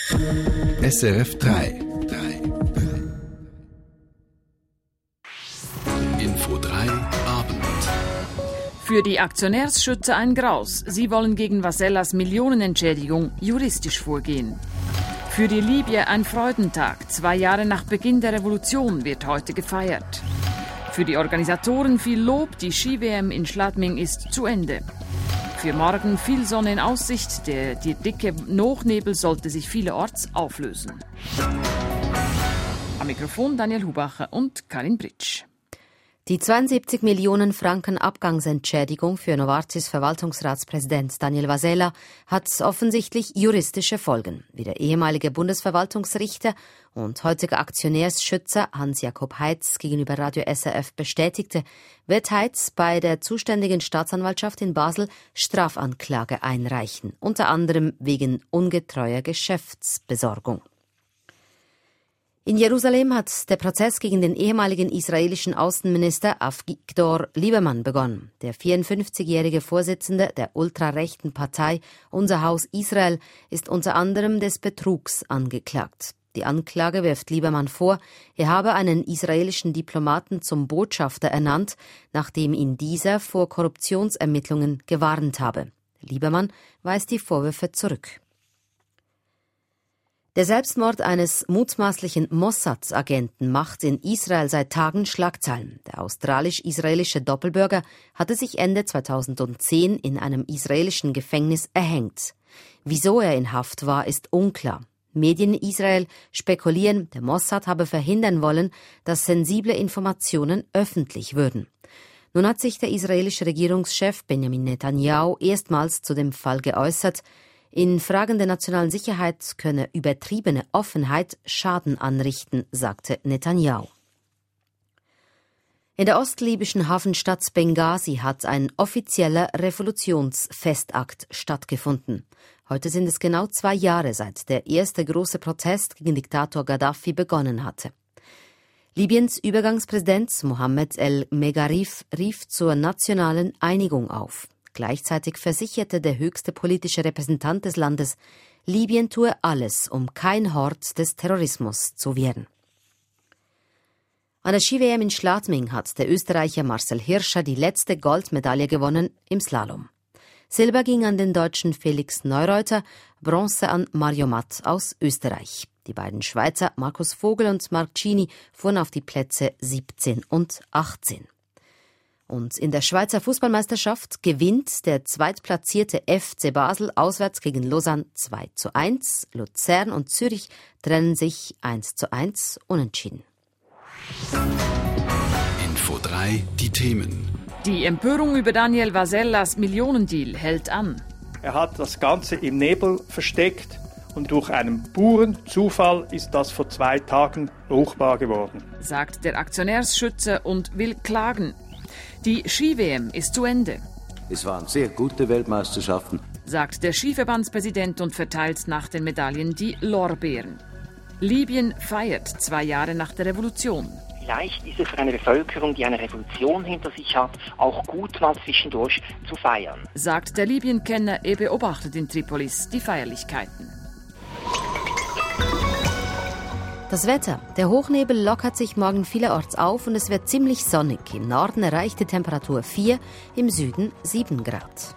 SRF 3. Info 3 Abend. Für die Aktionärsschützer ein Graus. Sie wollen gegen Vasellas Millionenentschädigung juristisch vorgehen. Für die Libyer ein Freudentag. 2 Jahre nach Beginn der Revolution wird heute gefeiert. Für die Organisatoren viel Lob. Die Ski-WM in Schladming ist zu Ende. Für morgen viel Sonne in Aussicht. Der dicke Hochnebel sollte sich vielerorts auflösen. Am Mikrofon Daniel Hubacher und Karin Britsch. Die 72 Millionen Franken Abgangsentschädigung für Novartis Verwaltungsratspräsident Daniel Vasella hat offensichtlich juristische Folgen. Wie der ehemalige Bundesverwaltungsrichter und heutige Aktionärsschützer Hans-Jakob Heitz gegenüber Radio SRF bestätigte, wird Heitz bei der zuständigen Staatsanwaltschaft in Basel Strafanklage einreichen, unter anderem wegen ungetreuer Geschäftsbesorgung. In Jerusalem hat der Prozess gegen den ehemaligen israelischen Außenminister Avigdor Lieberman begonnen. Der 54-jährige Vorsitzende der ultrarechten Partei Unser Haus Israel ist unter anderem des Betrugs angeklagt. Die Anklage wirft Lieberman vor, er habe einen israelischen Diplomaten zum Botschafter ernannt, nachdem ihn dieser vor Korruptionsermittlungen gewarnt habe. Lieberman weist die Vorwürfe zurück. Der Selbstmord eines mutmaßlichen Mossad-Agenten macht in Israel seit Tagen Schlagzeilen. Der australisch-israelische Doppelbürger hatte sich Ende 2010 in einem israelischen Gefängnis erhängt. Wieso er in Haft war, ist unklar. Medien in Israel spekulieren, der Mossad habe verhindern wollen, dass sensible Informationen öffentlich würden. Nun hat sich der israelische Regierungschef Benjamin Netanyahu erstmals zu dem Fall geäußert. In Fragen der nationalen Sicherheit könne übertriebene Offenheit Schaden anrichten, sagte Netanyahu. In der ostlibyschen Hafenstadt Benghazi hat ein offizieller Revolutionsfestakt stattgefunden. Heute sind es genau 2 Jahre, seit der erste große Protest gegen Diktator Gaddafi begonnen hatte. Libyens Übergangspräsident Mohammed el-Megharif rief zur nationalen Einigung auf. Gleichzeitig versicherte der höchste politische Repräsentant des Landes, Libyen tue alles, um kein Hort des Terrorismus zu werden. An der Ski-WM in Schladming hat der Österreicher Marcel Hirscher die letzte Goldmedaille gewonnen im Slalom. Silber ging an den Deutschen Felix Neureuter, Bronze an Mario Matt aus Österreich. Die beiden Schweizer Markus Vogel und Marc Cini fuhren auf die Plätze 17 und 18. Und in der Schweizer Fußballmeisterschaft gewinnt der zweitplatzierte FC Basel auswärts gegen Lausanne 2:1. Luzern und Zürich trennen sich 1:1 unentschieden. Info 3, die Themen. Die Empörung über Daniel Vasellas Millionendeal hält an. Er hat das Ganze im Nebel versteckt und durch einen puren Zufall ist das vor 2 Tagen ruchbar geworden, sagt der Aktionärsschützer und will klagen. Die Ski-WM ist zu Ende. Es waren sehr gute Weltmeisterschaften, sagt der Skiverbandspräsident und verteilt nach den Medaillen die Lorbeeren. Libyen feiert 2 Jahre nach der Revolution. Vielleicht ist es für eine Bevölkerung, die eine Revolution hinter sich hat, auch gut mal zwischendurch zu feiern, sagt der Libyen-Kenner. Er beobachtet in Tripolis die Feierlichkeiten. Das Wetter. Der Hochnebel lockert sich morgen vielerorts auf und es wird ziemlich sonnig. Im Norden erreicht die Temperatur 4, im Süden 7 Grad.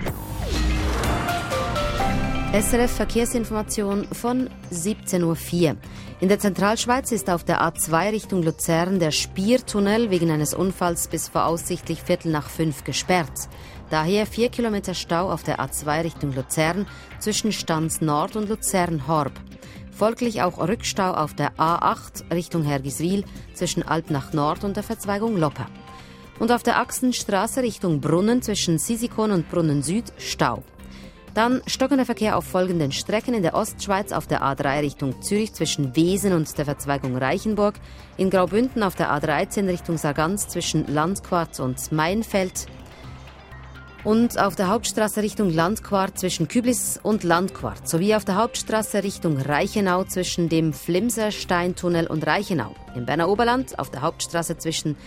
SRF Verkehrsinformation von 17:04 Uhr. In der Zentralschweiz ist auf der A2 Richtung Luzern der Spiertunnel wegen eines Unfalls bis voraussichtlich 4:45 gesperrt. Daher 4 Kilometer Stau auf der A2 Richtung Luzern zwischen Stans Nord und Luzern-Horb. Folglich auch Rückstau auf der A8 Richtung Hergiswil zwischen Alpnach Nord und der Verzweigung Lopper. Und auf der Achsenstraße Richtung Brunnen zwischen Sisikon und Brunnen Süd Stau. Dann stockender Verkehr auf folgenden Strecken: in der Ostschweiz auf der A3 Richtung Zürich zwischen Wesen und der Verzweigung Reichenburg, in Graubünden auf der A13 Richtung Sargans zwischen Landquart und Mainfeld und auf der Hauptstraße Richtung Landquart zwischen Küblis und Landquart sowie auf der Hauptstraße Richtung Reichenau zwischen dem Flimser Steintunnel und Reichenau. Im Berner Oberland auf der Hauptstraße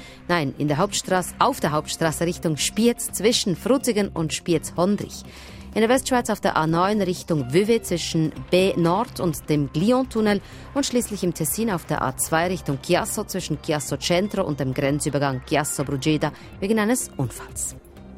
auf der Hauptstraße Richtung Spiez zwischen Frutigen und Spiez-Hondrich. In der Westschweiz auf der A9 Richtung Vevey zwischen B Nord und dem Glion-Tunnel und schließlich im Tessin auf der A2 Richtung Chiasso zwischen Chiasso Centro und dem Grenzübergang Chiasso Brugeda wegen eines Unfalls.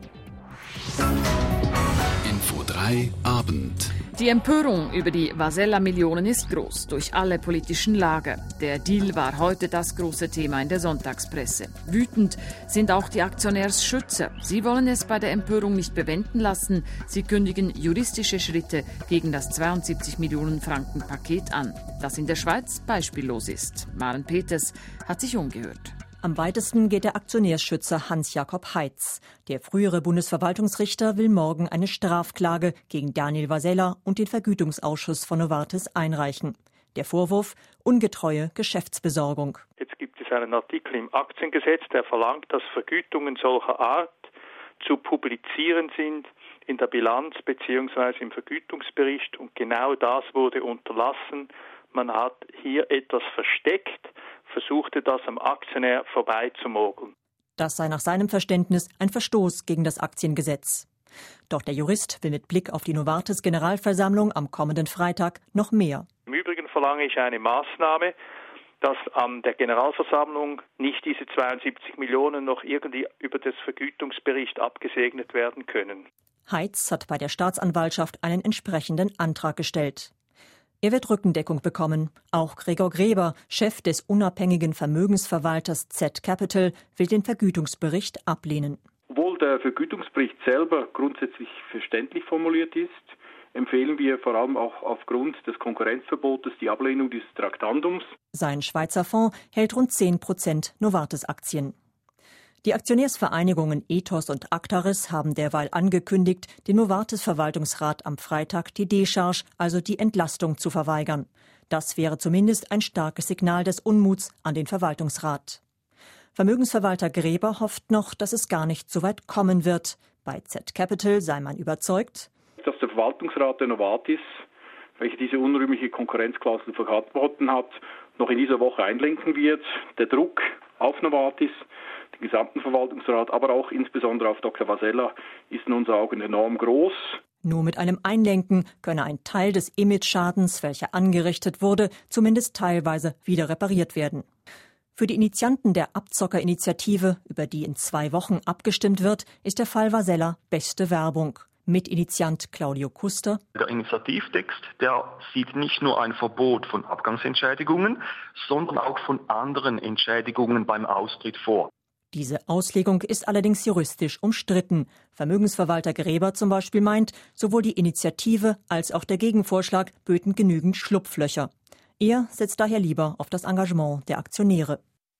Info 3 Abend. Die Empörung über die Vasella-Millionen ist groß, durch alle politischen Lager. Der Deal war heute das große Thema in der Sonntagspresse. Wütend sind auch die Aktionärsschützer. Sie wollen es bei der Empörung nicht bewenden lassen. Sie kündigen juristische Schritte gegen das 72 Millionen Franken Paket an, das in der Schweiz beispiellos ist. Maren Peters hat sich umgehört. Am weitesten geht der Aktionärsschützer Hans-Jakob Heitz. Der frühere Bundesverwaltungsrichter will morgen eine Strafklage gegen Daniel Vasella und den Vergütungsausschuss von Novartis einreichen. Der Vorwurf: ungetreue Geschäftsbesorgung. Jetzt gibt es einen Artikel im Aktiengesetz, der verlangt, dass Vergütungen solcher Art zu publizieren sind in der Bilanz bzw. im Vergütungsbericht. Und genau das wurde unterlassen. Man hat hier etwas versteckt, versuchte das am Aktionär vorbeizumogeln. Das sei nach seinem Verständnis ein Verstoß gegen das Aktiengesetz. Doch der Jurist will mit Blick auf die Novartis-Generalversammlung am kommenden Freitag noch mehr. Im Übrigen verlange ich eine Maßnahme, dass an der Generalversammlung nicht diese 72 Millionen noch irgendwie über das Vergütungsbericht abgesegnet werden können. Heitz hat bei der Staatsanwaltschaft einen entsprechenden Antrag gestellt. Er wird Rückendeckung bekommen. Auch Gregor Greber, Chef des unabhängigen Vermögensverwalters Z Capital, will den Vergütungsbericht ablehnen. Obwohl der Vergütungsbericht selber grundsätzlich verständlich formuliert ist, empfehlen wir vor allem auch aufgrund des Konkurrenzverbotes die Ablehnung dieses Traktandums. Sein Schweizer Fonds hält rund 10% Novartis-Aktien. Die Aktionärsvereinigungen Ethos und Actaris haben derweil angekündigt, dem Novartis-Verwaltungsrat am Freitag die Décharge, also die Entlastung, zu verweigern. Das wäre zumindest ein starkes Signal des Unmuts an den Verwaltungsrat. Vermögensverwalter Greber hofft noch, dass es gar nicht so weit kommen wird. Bei Z Capital sei man überzeugt, dass der Verwaltungsrat der Novartis, welcher diese unrühmliche Konkurrenzklausel verboten hat, noch in dieser Woche einlenken wird. Der Druck auf Novartis, den gesamten Verwaltungsrat, aber auch insbesondere auf Dr. Vasella ist in unseren Augen enorm groß. Nur mit einem Einlenken könne ein Teil des Image-Schadens, welcher angerichtet wurde, zumindest teilweise wieder repariert werden. Für die Initianten der Abzockerinitiative, über die in 2 Wochen abgestimmt wird, ist der Fall Vasella beste Werbung. Mitinitiant Claudio Kuster. Der Initiativtext, der sieht nicht nur ein Verbot von Abgangsentschädigungen, sondern auch von anderen Entschädigungen beim Austritt vor. Diese Auslegung ist allerdings juristisch umstritten. Vermögensverwalter Greber zum Beispiel meint, sowohl die Initiative als auch der Gegenvorschlag böten genügend Schlupflöcher. Er setzt daher lieber auf das Engagement der Aktionäre.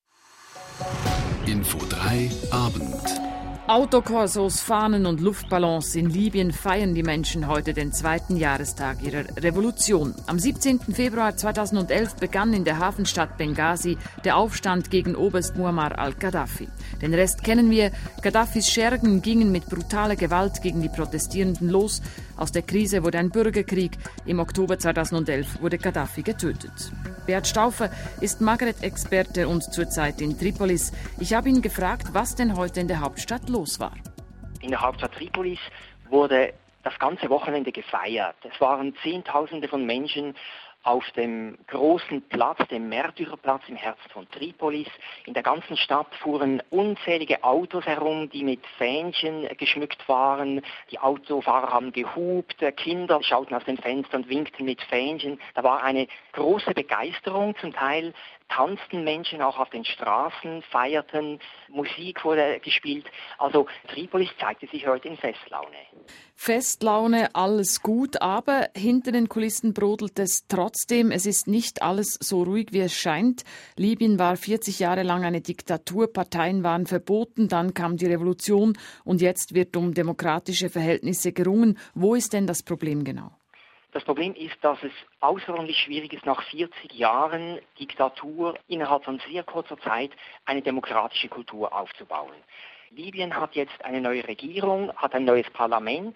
Info 3 Abend. Autokorsos, Fahnen und Luftballons in Libyen feiern die Menschen heute den 2. Jahrestag ihrer Revolution. Am 17. Februar 2011 begann in der Hafenstadt Benghazi der Aufstand gegen Oberst Muammar al-Gaddafi. Den Rest kennen wir. Gaddafis Schergen gingen mit brutaler Gewalt gegen die Protestierenden los. Aus der Krise wurde ein Bürgerkrieg. Im Oktober 2011 wurde Gaddafi getötet. Beat Stauffer ist Maghreb-Experte und zurzeit in Tripolis. Ich habe ihn gefragt, was denn heute in der Hauptstadt los war. In der Hauptstadt Tripolis wurde das ganze Wochenende gefeiert. Es waren Zehntausende von Menschen auf dem großen Platz, dem Märtyrerplatz im Herzen von Tripolis. In der ganzen Stadt fuhren unzählige Autos herum, die mit Fähnchen geschmückt waren. Die Autofahrer haben gehupt, Kinder schauten aus den Fenstern und winkten mit Fähnchen. Da war eine große Begeisterung, zum Teil tanzten Menschen auch auf den Straßen, feierten, Musik wurde gespielt. Also Tripolis zeigte sich heute in Festlaune. Festlaune, alles gut, aber hinter den Kulissen brodelt es trotzdem. Es ist nicht alles so ruhig, wie es scheint. Libyen war 40 Jahre lang eine Diktatur, Parteien waren verboten, dann kam die Revolution und jetzt wird um demokratische Verhältnisse gerungen. Wo ist denn das Problem genau? Das Problem ist, dass es außerordentlich schwierig ist, nach 40 Jahren Diktatur innerhalb von sehr kurzer Zeit eine demokratische Kultur aufzubauen. Libyen hat jetzt eine neue Regierung, hat ein neues Parlament,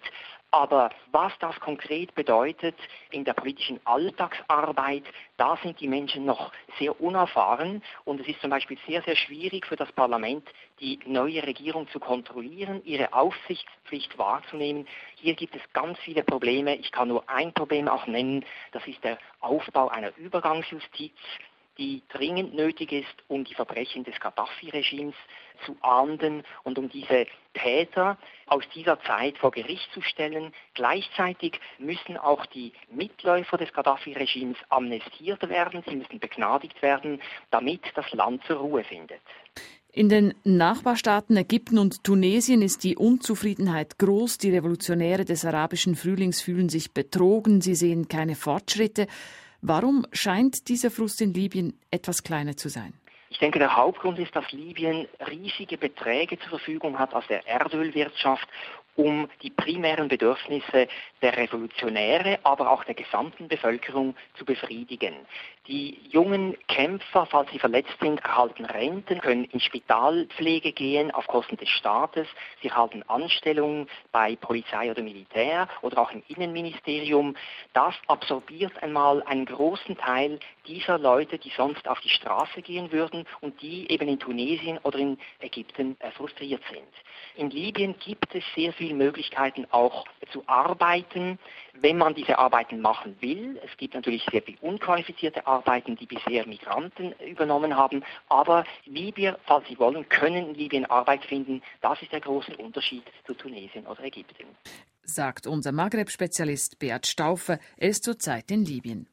Aber was das konkret bedeutet in der politischen Alltagsarbeit, da sind die Menschen noch sehr unerfahren. Und es ist zum Beispiel sehr, sehr schwierig für das Parlament, die neue Regierung zu kontrollieren, ihre Aufsichtspflicht wahrzunehmen. Hier gibt es ganz viele Probleme. Ich kann nur ein Problem auch nennen. Das ist der Aufbau einer Übergangsjustiz, die dringend nötig ist, um die Verbrechen des Gaddafi-Regimes zu ahnden und um diese Täter aus dieser Zeit vor Gericht zu stellen. Gleichzeitig müssen auch die Mitläufer des Gaddafi-Regimes amnestiert werden, sie müssen begnadigt werden, damit das Land zur Ruhe findet. In den Nachbarstaaten Ägypten und Tunesien ist die Unzufriedenheit groß. Die Revolutionäre des arabischen Frühlings fühlen sich betrogen, sie sehen keine Fortschritte. Warum scheint dieser Frust in Libyen etwas kleiner zu sein? Ich denke, der Hauptgrund ist, dass Libyen riesige Beträge zur Verfügung hat aus der Erdölwirtschaft, um die primären Bedürfnisse der Revolutionäre, aber auch der gesamten Bevölkerung zu befriedigen. Die jungen Kämpfer, falls sie verletzt sind, erhalten Renten, können in Spitalpflege gehen auf Kosten des Staates. Sie erhalten Anstellungen bei Polizei oder Militär oder auch im Innenministerium. Das absorbiert einmal einen großen Teil dieser Leute, die sonst auf die Straße gehen würden und die eben in Tunesien oder in Ägypten frustriert sind. In Libyen gibt es sehr viele Möglichkeiten auch zu arbeiten, wenn man diese Arbeiten machen will. Es gibt natürlich sehr viel unqualifizierte Arbeiten, die bisher Migranten übernommen haben, aber Libyer, falls sie wollen, können in Libyen Arbeit finden. Das ist der große Unterschied zu Tunesien oder Ägypten. Sagt unser Maghreb-Spezialist Beat Stauffer. Er ist zurzeit in Libyen.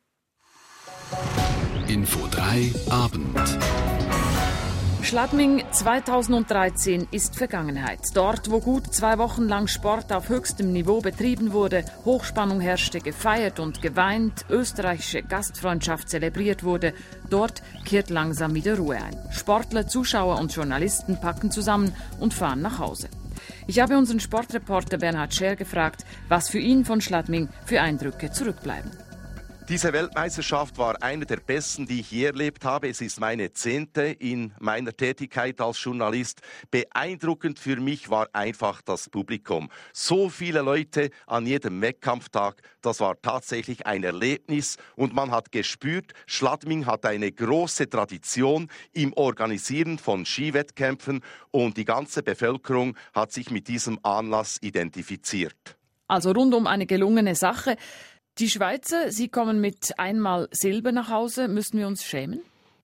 Info 3 Abend. Schladming 2013 ist Vergangenheit. Dort, wo gut 2 Wochen lang Sport auf höchstem Niveau betrieben wurde, Hochspannung herrschte, gefeiert und geweint, österreichische Gastfreundschaft zelebriert wurde, dort kehrt langsam wieder Ruhe ein. Sportler, Zuschauer und Journalisten packen zusammen und fahren nach Hause. Ich habe unseren Sportreporter Bernhard Scher gefragt, was für ihn von Schladming für Eindrücke zurückbleiben. Diese Weltmeisterschaft war eine der besten, die ich je erlebt habe. Es ist meine 10. in meiner Tätigkeit als Journalist. Beeindruckend für mich war einfach das Publikum. So viele Leute an jedem Wettkampftag, das war tatsächlich ein Erlebnis. Und man hat gespürt, Schladming hat eine große Tradition im Organisieren von Skiwettkämpfen und die ganze Bevölkerung hat sich mit diesem Anlass identifiziert. Also rundum eine gelungene Sache. Die Schweizer, sie kommen mit einmal Silber nach Hause. Müssen wir uns schämen?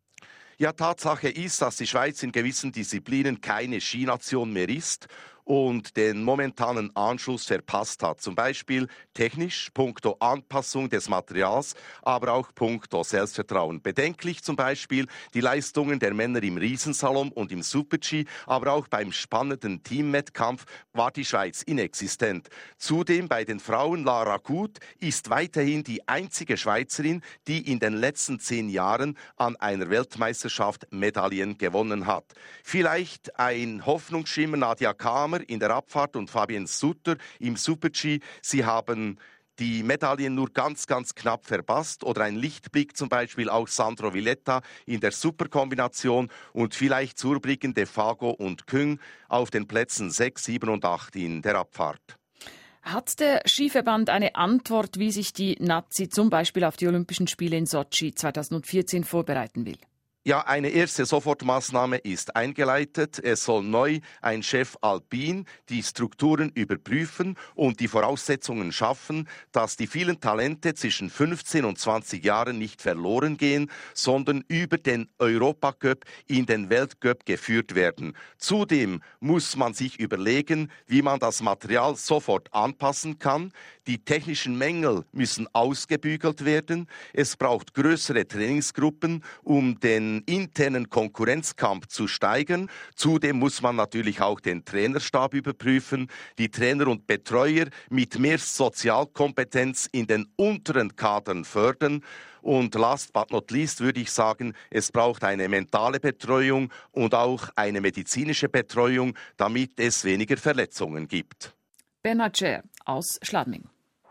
Ja, Tatsache ist, dass die Schweiz in gewissen Disziplinen keine Skination mehr ist und den momentanen Anschluss verpasst hat. Zum Beispiel technisch, punkto Anpassung des Materials, aber auch punkto Selbstvertrauen. Bedenklich zum Beispiel die Leistungen der Männer im Riesenslalom und im Super-G, aber auch beim spannenden Teamwettkampf war die Schweiz inexistent. Zudem bei den Frauen Lara Gut ist weiterhin die einzige Schweizerin, die in den letzten 10 Jahren an einer Weltmeisterschaft Medaillen gewonnen hat. Vielleicht ein Hoffnungsschimmer Nadia Kamer in der Abfahrt und Fabienne Sutter im Super-G. Sie haben die Medaillen nur ganz, ganz knapp verpasst. Oder ein Lichtblick zum Beispiel auch Sandro Villetta in der Superkombination und vielleicht zurblickende Fago und Küng auf den Plätzen 6, 7 und 8 in der Abfahrt. Hat der Skiverband eine Antwort, wie sich die Nazi zum Beispiel auf die Olympischen Spiele in Sotschi 2014 vorbereiten will? Ja, eine erste Sofortmaßnahme ist eingeleitet. Es soll neu ein Chef Alpin die Strukturen überprüfen und die Voraussetzungen schaffen, dass die vielen Talente zwischen 15 und 20 Jahren nicht verloren gehen, sondern über den Europacup in den Weltcup geführt werden. Zudem muss man sich überlegen, wie man das Material sofort anpassen kann. Die technischen Mängel müssen ausgebügelt werden. Es braucht größere Trainingsgruppen, um den internen Konkurrenzkampf zu steigern. Zudem muss man natürlich auch den Trainerstab überprüfen, die Trainer und Betreuer mit mehr Sozialkompetenz in den unteren Kadern fördern. Und last but not least würde ich sagen, es braucht eine mentale Betreuung und auch eine medizinische Betreuung, damit es weniger Verletzungen gibt. Bernhard Scher aus Schladming.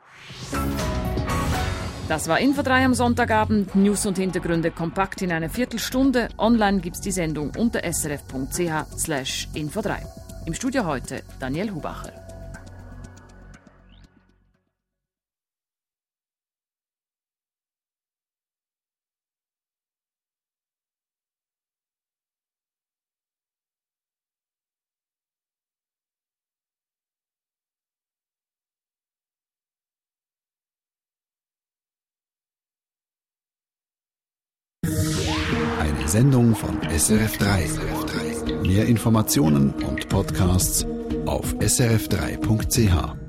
Das war Info 3 am Sonntagabend. News und Hintergründe kompakt in einer Viertelstunde. Online gibt's die Sendung unter srf.ch/info3. Im Studio heute Daniel Hubacher. Sendung von SRF3. Mehr Informationen und Podcasts auf srf3.ch.